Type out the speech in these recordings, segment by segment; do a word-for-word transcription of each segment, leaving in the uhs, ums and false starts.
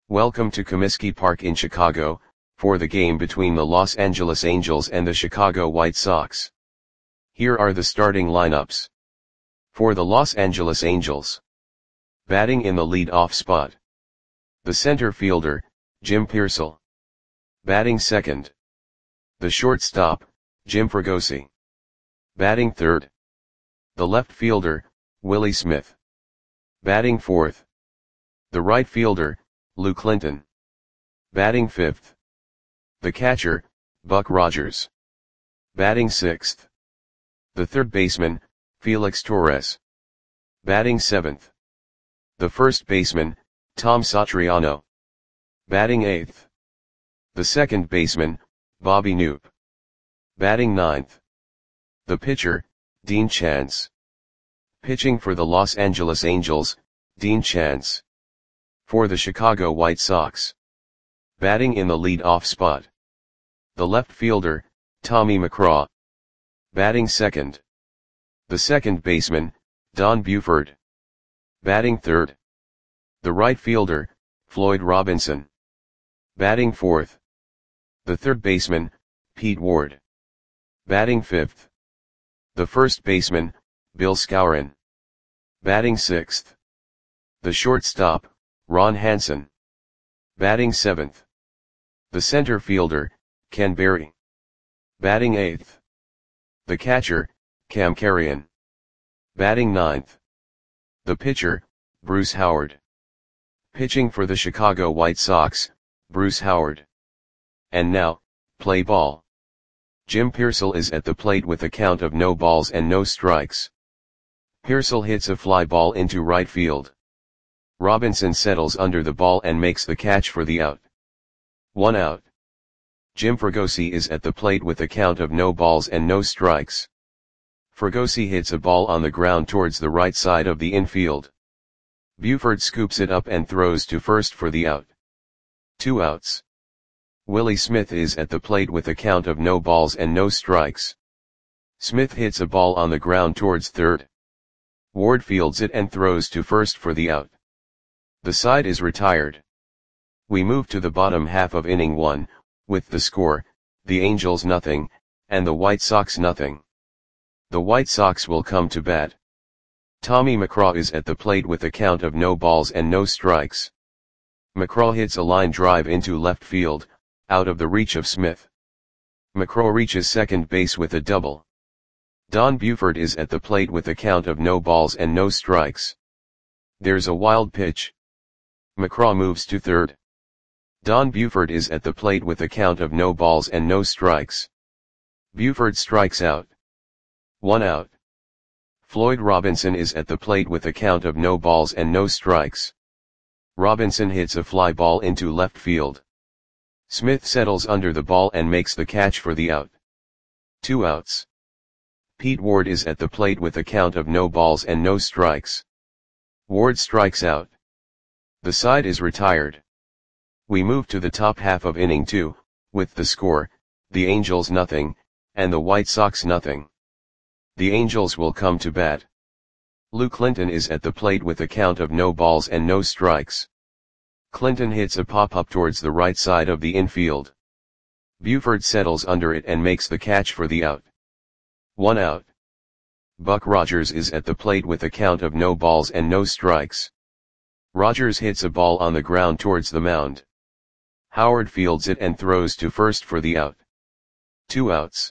Welcome to Comiskey Park in Chicago, for the game between the Los Angeles Angels and the Chicago White Sox. Here are the starting lineups. For the Los Angeles Angels. Batting in the lead-off spot. The center fielder, Jim Piersall. Batting second. The shortstop, Jim Fregosi. Batting third. The left fielder, Willie Smith. Batting fourth. The right fielder, Lou Clinton. Batting fifth. The catcher, Buck Rogers. Batting sixth. The third baseman, Felix Torres. Batting seventh. The first baseman, Tom Satriano. Batting eighth. The second baseman, Bobby Knoop. Batting ninth. The pitcher, Dean Chance. Pitching for the Los Angeles Angels, Dean Chance. For the Chicago White Sox. Batting in the lead-off spot. The left fielder, Tommy McCraw. Batting second. The second baseman, Don Buford. Batting third. The right fielder, Floyd Robinson. Batting fourth. The third baseman, Pete Ward. Batting fifth. The first baseman, Bill Skowron. Batting sixth. The shortstop, Ron Hansen. Batting seventh. The center fielder, Ken Berry. Batting eighth. The catcher, Cam Carrion. Batting ninth. The pitcher, Bruce Howard. Pitching for the Chicago White Sox, Bruce Howard. And now, play ball. Jim Piersall is at the plate with a count of no balls and no strikes. Piersall hits a fly ball into right field. Robinson settles under the ball and makes the catch for the out. One out. Jim Fregosi is at the plate with a count of no balls and no strikes. Fregosi hits a ball on the ground towards the right side of the infield. Buford scoops it up and throws to first for the out. Two outs. Willie Smith is at the plate with a count of no balls and no strikes. Smith hits a ball on the ground towards third. Ward fields it and throws to first for the out. The side is retired. We move to the bottom half of inning one, with the score, the Angels nothing, and the White Sox nothing. The White Sox will come to bat. Tommy McCraw is at the plate with a count of no balls and no strikes. McCraw hits a line drive into left field, out of the reach of Smith. McCraw reaches second base with a double. Don Buford is at the plate with a count of no balls and no strikes. There's a wild pitch. McCraw moves to third. Don Buford is at the plate with a count of no balls and no strikes. Buford strikes out. One out. Floyd Robinson is at the plate with a count of no balls and no strikes. Robinson hits a fly ball into left field. Smith settles under the ball and makes the catch for the out. Two outs. Pete Ward is at the plate with a count of no balls and no strikes. Ward strikes out. The side is retired. We move to the top half of inning two, with the score, the Angels nothing, and the White Sox nothing. The Angels will come to bat. Lou Clinton is at the plate with a count of no balls and no strikes. Clinton hits a pop-up towards the right side of the infield. Buford settles under it and makes the catch for the out. One out. Buck Rogers is at the plate with a count of no balls and no strikes. Rogers hits a ball on the ground towards the mound. Howard fields it and throws to first for the out. Two outs.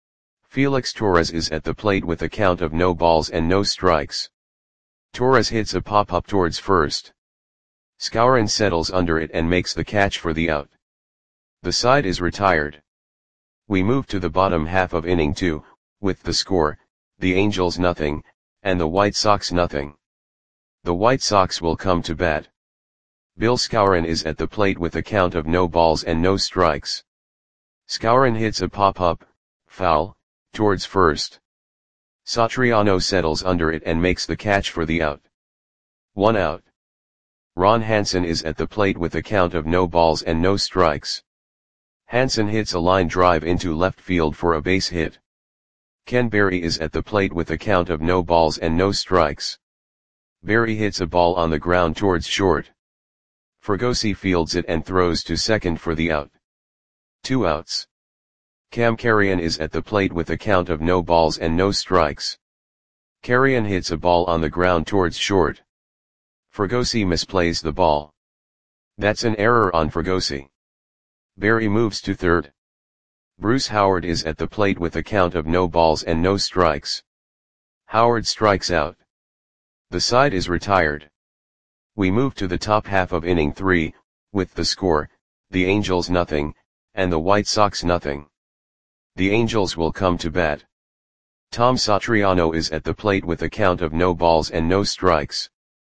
Felix Torres is at the plate with a count of no balls and no strikes. Torres hits a pop-up towards first. Skowron settles under it and makes the catch for the out. The side is retired. We move to the bottom half of inning two, with the score, the Angels nothing, and the White Sox nothing. The White Sox will come to bat. Bill Skowron is at the plate with a count of no balls and no strikes. Skowron hits a pop-up, foul, towards first. Satriano settles under it and makes the catch for the out. One out. Ron Hansen is at the plate with a count of no balls and no strikes. Hansen hits a line drive into left field for a base hit. Ken Berry is at the plate with a count of no balls and no strikes. Berry hits a ball on the ground towards short. Fregosi fields it and throws to second for the out. Two outs. Cam Carrion is at the plate with a count of no balls and no strikes. Carrion hits a ball on the ground towards short. Fregosi misplays the ball. That's an error on Fregosi. Berry moves to third. Bruce Howard is at the plate with a count of no balls and no strikes. Howard strikes out. The side is retired. We move to the top half of inning three, with the score, the Angels nothing, and the White Sox nothing. The Angels will come to bat. Tom Satriano is at the plate with a count of no balls and no strikes.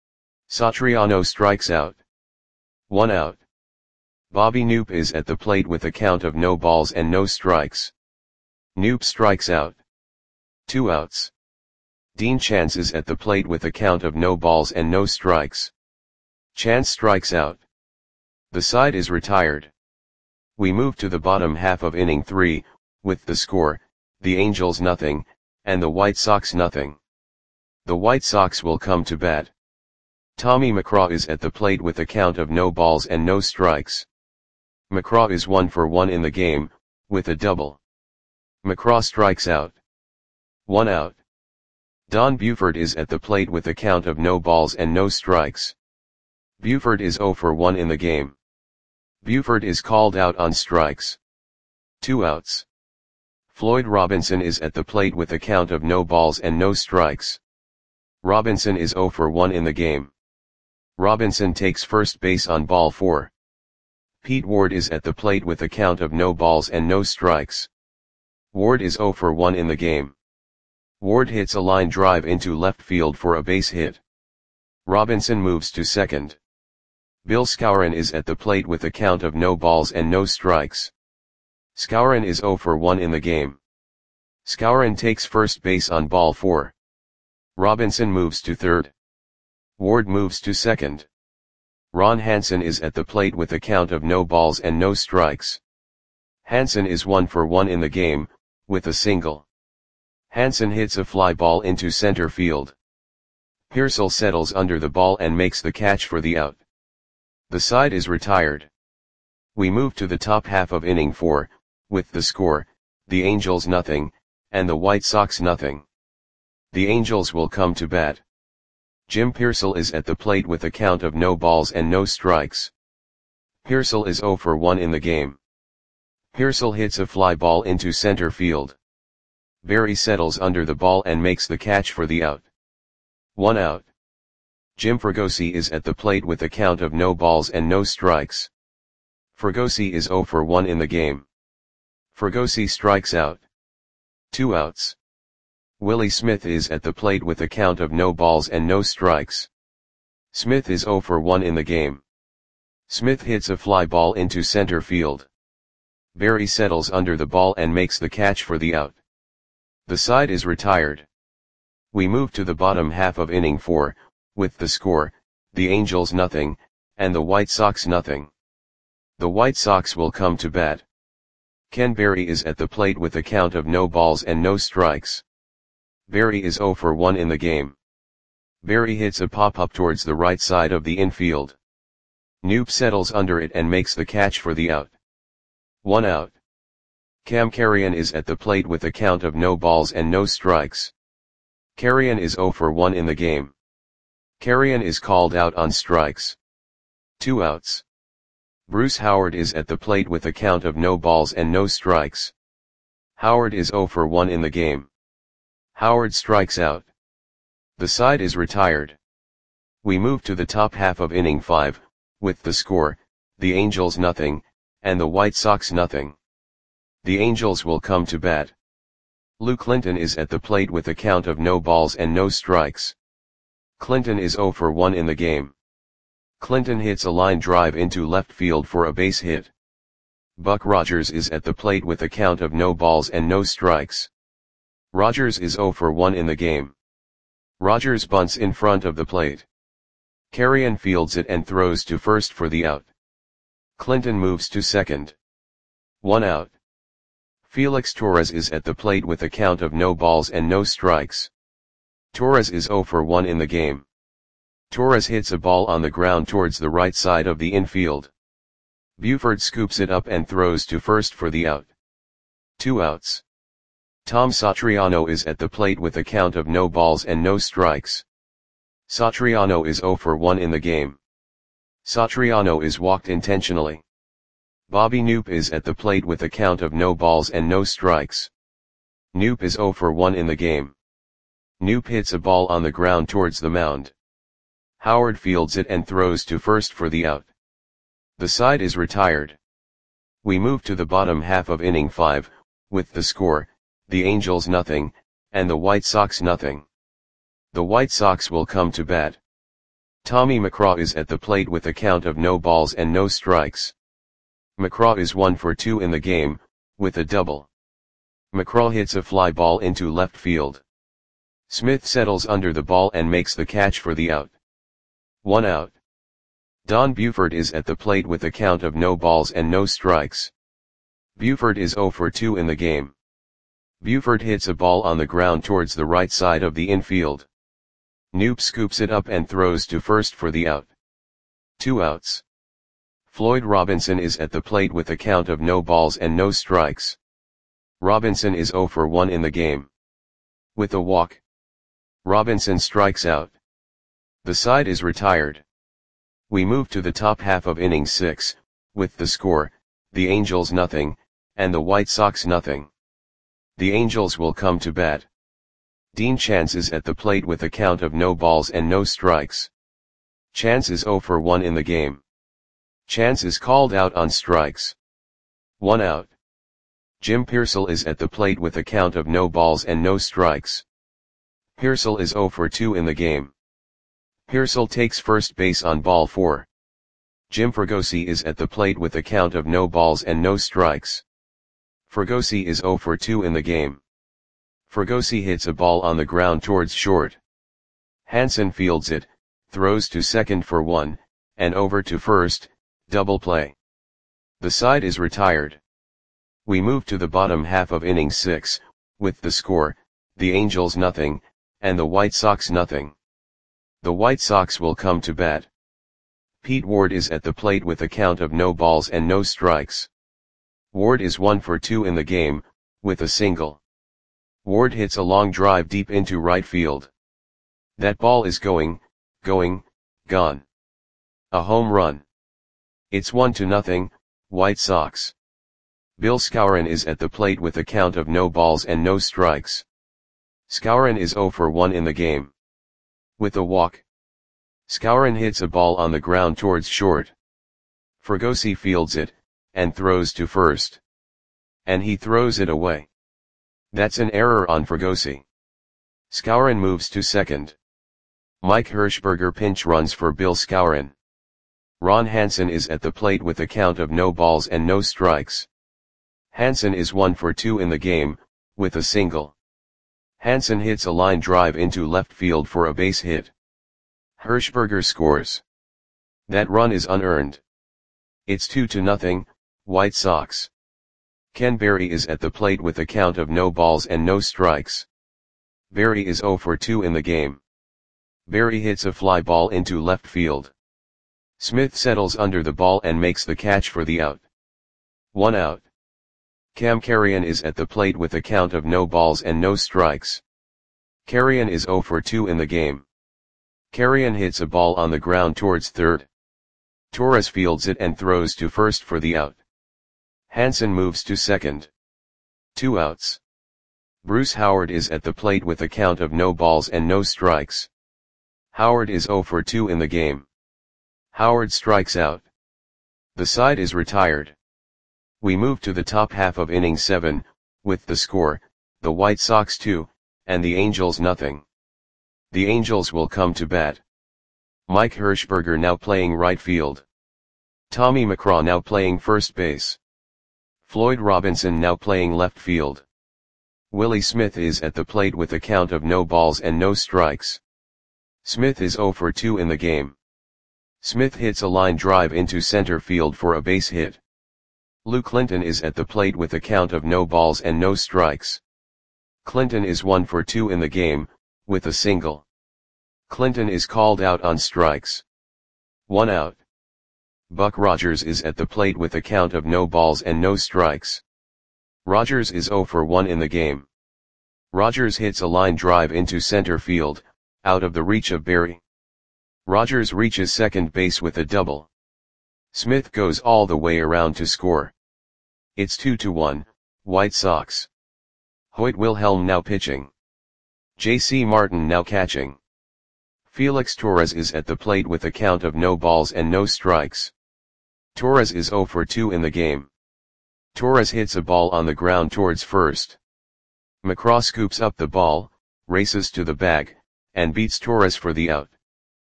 Satriano strikes out. One out. Bobby Knoop is at the plate with a count of no balls and no strikes. Knoop strikes out. Two outs. Dean Chance is at the plate with a count of no balls and no strikes. Chance strikes out. The side is retired. We move to the bottom half of inning three, with the score, the Angels nothing, and the White Sox nothing. The White Sox will come to bat. Tommy McCraw is at the plate with a count of no balls and no strikes. McCraw is one for one in the game, with a double. McCraw strikes out. One out. Don Buford is at the plate with a count of no balls and no strikes. Buford is zero for one in the game. Buford is called out on strikes. Two outs. Floyd Robinson is at the plate with a count of no balls and no strikes. Robinson is zero for one in the game. Robinson takes first base on ball four. Pete Ward is at the plate with a count of no balls and no strikes. Ward is zero for one in the game. Ward hits a line drive into left field for a base hit. Robinson moves to second. Bill Skowron is at the plate with a count of no balls and no strikes. Skowron is zero for one in the game. Skowron takes first base on ball four. Robinson moves to third. Ward moves to second. Ron Hansen is at the plate with a count of no balls and no strikes. Hansen is one for one in the game, with a single. Hansen hits a fly ball into center field. Pearsall settles under the ball and makes the catch for the out. The side is retired. We move to the top half of inning four, with the score, the Angels nothing, and the White Sox nothing. The Angels will come to bat. Jim Pearsall is at the plate with a count of no balls and no strikes. Pearsall is zero for one in the game. Pearsall hits a fly ball into center field. Berry settles under the ball and makes the catch for the out. One out. Jim Fregosi is at the plate with a count of no balls and no strikes. Fregosi is zero for one in the game. Fregosi strikes out. Two outs. Willie Smith is at the plate with a count of no balls and no strikes. Smith is zero for one in the game. Smith hits a fly ball into center field. Berry settles under the ball and makes the catch for the out. The side is retired. We move to the bottom half of inning four, with the score, the Angels nothing, and the White Sox nothing. The White Sox will come to bat. Ken Berry is at the plate with a count of no balls and no strikes. Berry is zero for one in the game. Berry hits a pop-up towards the right side of the infield. Knoop settles under it and makes the catch for the out. One out. Cam Carrion is at the plate with a count of no balls and no strikes. Carrion is zero for one in the game. Carrion is called out on strikes. Two outs. Bruce Howard is at the plate with a count of no balls and no strikes. Howard is zero for one in the game. Howard strikes out. The side is retired. We move to the top half of inning five, with the score, the Angels nothing, and the White Sox nothing. The Angels will come to bat. Lou Clinton is at the plate with a count of no balls and no strikes. Clinton is zero for one in the game. Clinton hits a line drive into left field for a base hit. Buck Rogers is at the plate with a count of no balls and no strikes. Rogers is zero for one in the game. Rogers bunts in front of the plate. Carrion fields it and throws to first for the out. Clinton moves to second. One out. Felix Torres is at the plate with a count of no balls and no strikes. Torres is zero for one in the game. Torres hits a ball on the ground towards the right side of the infield. Buford scoops it up and throws to first for the out. Two outs. Tom Satriano is at the plate with a count of no balls and no strikes. Satriano is zero for one in the game. Satriano is walked intentionally. Bobby Knoop is at the plate with a count of no balls and no strikes. Knoop is zero for one in the game. Knoop hits a ball on the ground towards the mound. Howard fields it and throws to first for the out. The side is retired. We move to the bottom half of inning five, with the score, the Angels nothing, and the White Sox nothing. The White Sox will come to bat. Tommy McCraw is at the plate with a count of no balls and no strikes. McCraw is one for two in the game, with a double. McCraw hits a fly ball into left field. Smith settles under the ball and makes the catch for the out. One out. Don Buford is at the plate with a count of no balls and no strikes. Buford is zero for two in the game. Buford hits a ball on the ground towards the right side of the infield. Knoop scoops it up and throws to first for the out. Two outs. Floyd Robinson is at the plate with a count of no balls and no strikes. Robinson is zero for one in the game. With a walk, Robinson strikes out. The side is retired. We move to the top half of inning six, with the score, the Angels nothing, and the White Sox nothing. The Angels will come to bat. Dean Chance is at the plate with a count of no balls and no strikes. Chance is zero for one in the game. Chance is called out on strikes. One out. Jim Pearsall is at the plate with a count of no balls and no strikes. Pearsall is zero for two in the game. Pearsall takes first base on ball four. Jim Fregosi is at the plate with a count of no balls and no strikes. Fregosi is zero for two in the game. Fregosi hits a ball on the ground towards short. Hansen fields it, throws to second for one, and over to first, double play. The side is retired. We move to the bottom half of inning six, with the score, the Angels nothing, and the White Sox nothing. The White Sox will come to bat. Pete Ward is at the plate with a count of no balls and no strikes. Ward is one for two in the game, with a single. Ward hits a long drive deep into right field. That ball is going, going, gone. A home run. It's one to nothing, White Sox. Bill Skowron is at the plate with a count of no balls and no strikes. Skowron is zero for one in the game. With a walk, Skowron hits a ball on the ground towards short. Fregosi fields it, and throws to first. And he throws it away. That's an error on Fregosi. Skowron moves to second. Mike Hirschberger pinch runs for Bill Skowron. Ron Hansen is at the plate with a count of no balls and no strikes. Hansen is one for two in the game, with a single. Hansen hits a line drive into left field for a base hit. Hirschberger scores. That run is unearned. It's two to nothing, White Sox. Ken Berry is at the plate with a count of no balls and no strikes. Berry is zero for two in the game. Berry hits a fly ball into left field. Smith settles under the ball and makes the catch for the out. One out. Cam Carrion is at the plate with a count of no balls and no strikes. Carrion is zero for two in the game. Carrion hits a ball on the ground towards third. Torres fields it and throws to first for the out. Hansen moves to second. Two outs. Bruce Howard is at the plate with a count of no balls and no strikes. Howard is zero for two in the game. Howard strikes out. The side is retired. We move to the top half of inning seven, with the score, the White Sox two, and the Angels nothing. The Angels will come to bat. Mike Hirschberger now playing right field. Tommy McCraw now playing first base. Floyd Robinson now playing left field. Willie Smith is at the plate with a count of no balls and no strikes. Smith is zero for two in the game. Smith hits a line drive into center field for a base hit. Lou Clinton is at the plate with a count of no balls and no strikes. Clinton is one for two in the game, with a single. Clinton is called out on strikes. One out. Buck Rogers is at the plate with a count of no balls and no strikes. Rogers is oh for one in the game. Rogers hits a line drive into center field, out of the reach of Berry. Rogers reaches second base with a double. Smith goes all the way around to score. It's two to one, White Sox. Hoyt Wilhelm now pitching. J C Martin now catching. Felix Torres is at the plate with a count of no balls and no strikes. Torres is oh for two in the game. Torres hits a ball on the ground towards first. McCraw scoops up the ball, races to the bag, and beats Torres for the out.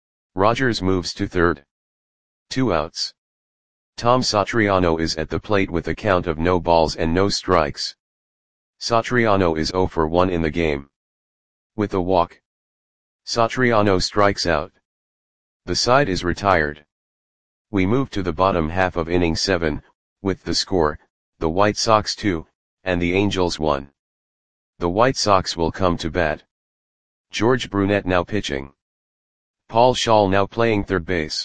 Rogers moves to third. Two outs. Tom Satriano is at the plate with a count of no balls and no strikes. Satriano is oh for one in the game. With a walk, Satriano strikes out. The side is retired. We move to the bottom half of inning seven, with the score, the White Sox two, and the Angels one. The White Sox will come to bat. George Brunette now pitching. Paul Schall now playing third base.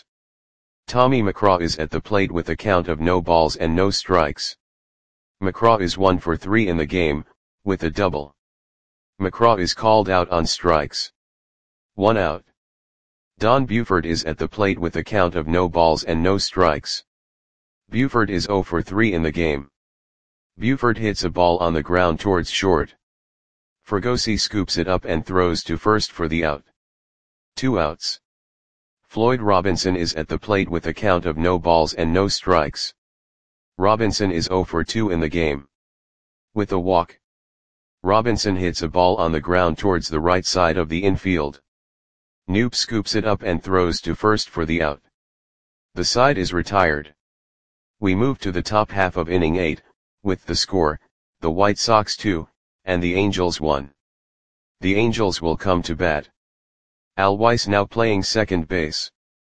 Tommy McCraw is at the plate with a count of no balls and no strikes. McCraw is one for three in the game, with a double. McCraw is called out on strikes. One out. Don Buford is at the plate with a count of no balls and no strikes. Buford is oh for three in the game. Buford hits a ball on the ground towards short. Fregosi scoops it up and throws to first for the out. Two outs. Floyd Robinson is at the plate with a count of no balls and no strikes. Robinson is oh for two in the game. With a walk, Robinson hits a ball on the ground towards the right side of the infield. Knoop scoops it up and throws to first for the out. The side is retired. We move to the top half of inning eight, with the score, the White Sox two, and the Angels one. The Angels will come to bat. Al Weiss now playing second base.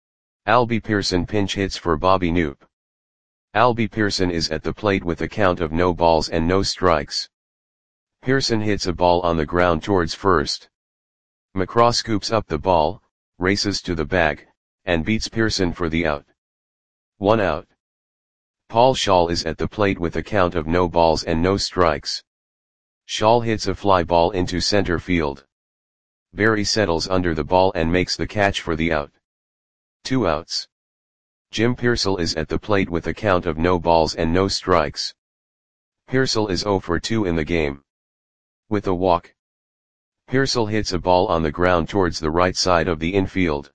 Albie Pearson pinch hits for Bobby Knoop. Albie Pearson is at the plate with a count of no balls and no strikes. Pearson hits a ball on the ground towards first. McCraw scoops up the ball, races to the bag, and beats Pearson for the out. One out. Paul Schall is at the plate with a count of no balls and no strikes. Schall hits a fly ball into center field. Berry settles under the ball and makes the catch for the out. Two outs. Jim Piersall is at the plate with a count of no balls and no strikes. Piersall is oh for two in the game. With a walk, Piersall hits a ball on the ground towards the right side of the infield.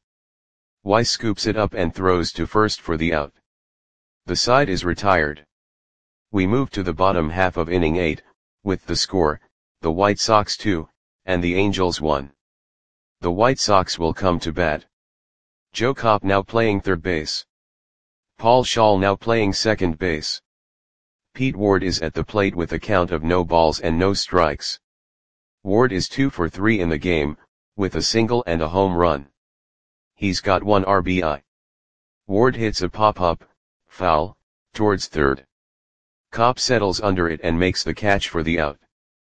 Weiss scoops it up and throws to first for the out. The side is retired. We move to the bottom half of inning eight, with the score, the White Sox two, and the Angels one. The White Sox will come to bat. Joe Kopp now playing third base. Paul Schall now playing second base. Pete Ward is at the plate with a count of no balls and no strikes. Ward is two for three in the game, with a single and a home run. He's got one R B I. Ward hits a pop-up, foul, towards third. Kopp settles under it and makes the catch for the out.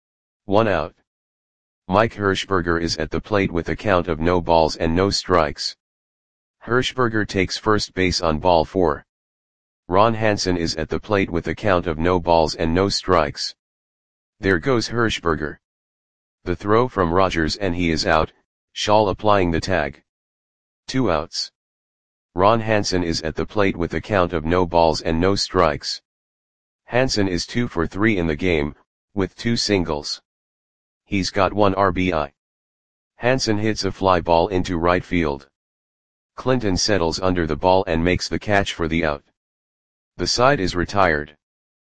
One out. Mike Hirschberger is at the plate with a count of no balls and no strikes. Hirschberger takes first base on ball four. Ron Hansen is at the plate with a count of no balls and no strikes. There goes Hirschberger. The throw from Rogers and he is out, Schall applying the tag. Two outs. Ron Hansen is at the plate with a count of no balls and no strikes. Hansen is two for three in the game, with two singles. He's got one R B I. Hansen hits a fly ball into right field. Clinton settles under the ball and makes the catch for the out. The side is retired.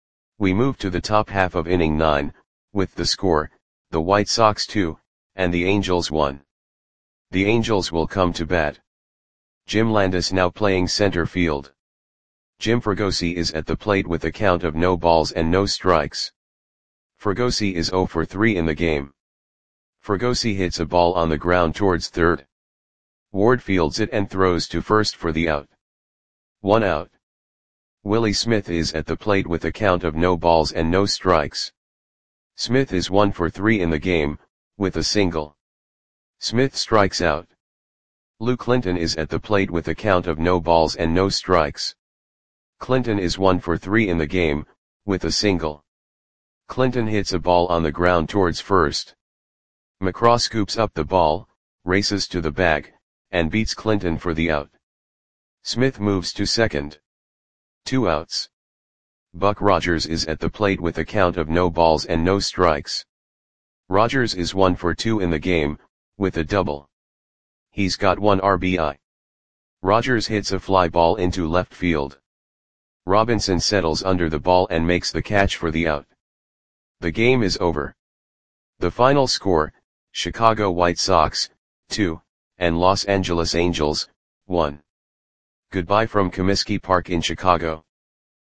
We move to the top half of inning nine, with the score, the White Sox two, and the Angels one. The Angels will come to bat. Jim Landis now playing center field. Jim Fregosi is at the plate with a count of no balls and no strikes. Fregosi is oh for three in the game. Fregosi hits a ball on the ground towards third. Ward fields it and throws to first for the out. One out. Willie Smith is at the plate with a count of no balls and no strikes. Smith is one for three in the game, with a single. Smith strikes out. Lou Clinton is at the plate with a count of no balls and no strikes. Clinton is one for three in the game, with a single. Clinton hits a ball on the ground towards first. McCraw scoops up the ball, races to the bag, and beats Clinton for the out. Smith moves to second. Two outs. Buck Rogers is at the plate with a count of no balls and no strikes. Rogers is one for two in the game, with a double. He's got one R B I. Rogers hits a fly ball into left field. Robinson settles under the ball and makes the catch for the out. The game is over. The final score, Chicago White Sox, two, and Los Angeles Angels, one. Goodbye from Comiskey Park in Chicago.